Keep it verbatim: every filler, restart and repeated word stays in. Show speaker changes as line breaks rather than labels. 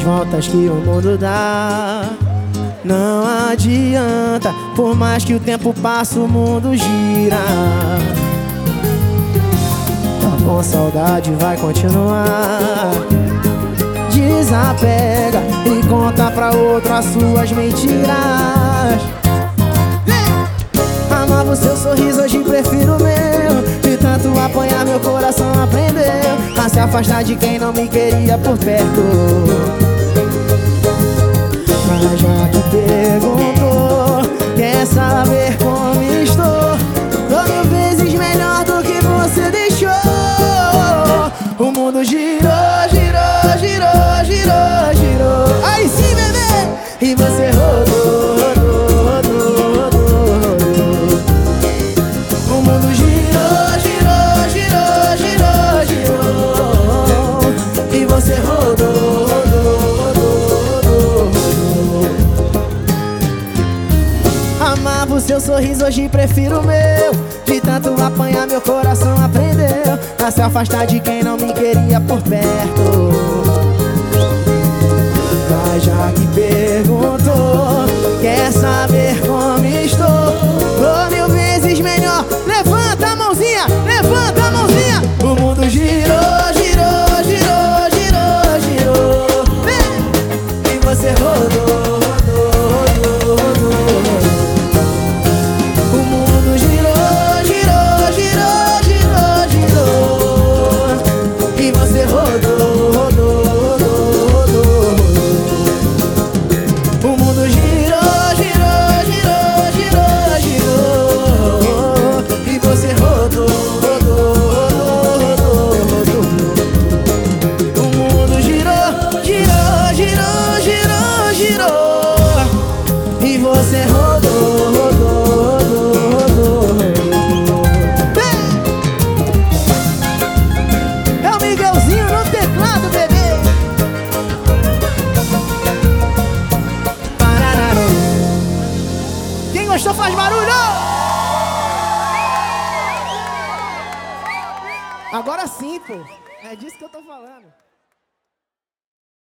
as voltas que o mundo dá. Não adianta, por mais que o tempo passe, o mundo gira. Tá com saudade, vai continuar. Desapega e conta pra outro as suas mentiras. Amava o seu sorriso, hoje prefiro o meu. De tanto apanhar, meu coração aprendeu a se afastar de quem não me queria por perto. Mas já que perguntou, quer saber como estou? Tô mil vezes melhor do que você deixou. O mundo girou, girou, girou, girou, girou. Aí sim, bebê! E você rodou, rodou, rodou, rodou, rodou. O mundo girou, girou, girou, girou, girou. E você rodou, rodou, rodou, rodou. Amava o seu sorriso, hoje prefiro o meu. De tanto apanhar, meu coração aprendeu a se afastar de quem não me queria por perto. Mas já que perguntou, quer saber como estou? Tô mil vezes melhor. Levanta a mãozinha, levanta a mãozinha. O mundo girou, girou, girou, girou, girou. Vem! E você rodou. Você rodou, rodou, rodou, rodou. É o Miguelzinho no teclado, bebê. Parararô. Quem gostou faz barulho. Agora sim, pô. É disso que eu tô falando.